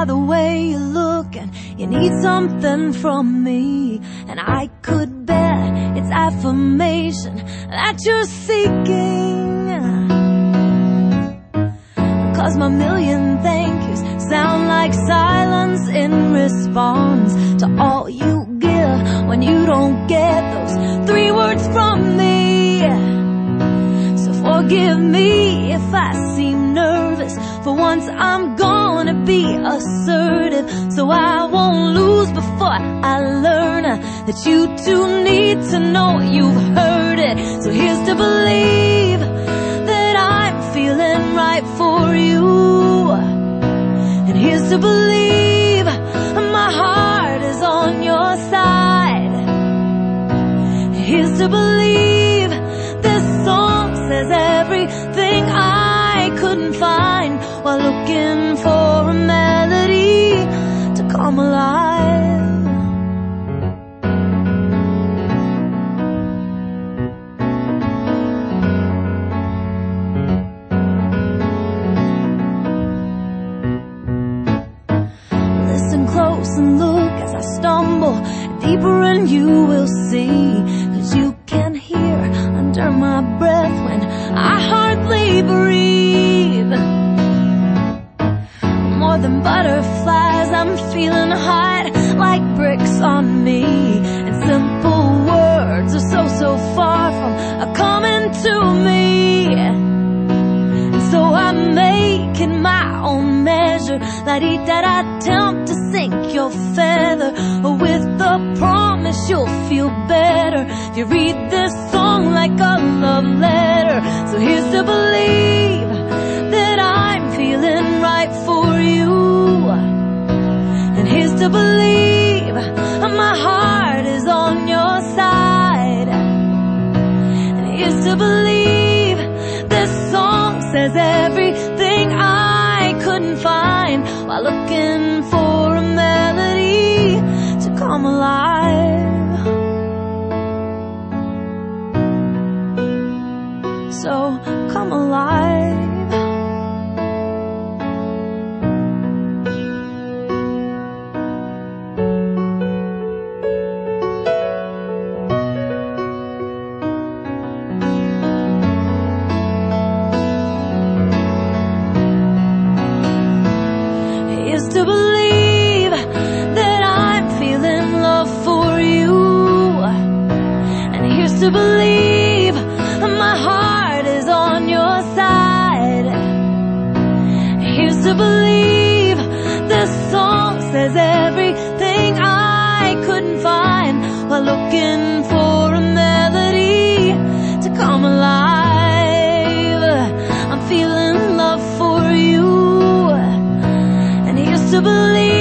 the way you look, and you need something from me. And I could bet it's affirmation that you're seeking, 'cause my million thank yous sound like silence in response to all you give when you don't get those 3 words from me. So forgive me if I seem nervous. For once I'm gonna be assertive, so I won't lose before I learn that you too need to know you've heard it. So here's to believe that I'm feeling right for you, and here's to believe my heart is on your side. Here's to believe this song says everything I couldn't find while looking for a melody to come alive. Listen close and look as I stumble deeper, and you will see, 'cause you can hear under my breath when I hardly breathe. More than butterflies, I'm feeling hot like bricks on me, and simple words are so far from coming to me. And so I'm making my own measure, that attempt to sink your feather, with the promise you'll feel better if you read this song like a love letter. So here's to believe that I'm feeling right for you, and here's to believe my heart is on your side. And here's to believe this song says everything I couldn't find while looking for a melody to come alive. So come alive. Here's to believe that I'm feeling love for you, and here's to believe my heart is on your side. Here's to believe this song says everything I couldn't find while looking for a melody to come alive. I'm feeling love for you, and here's to believe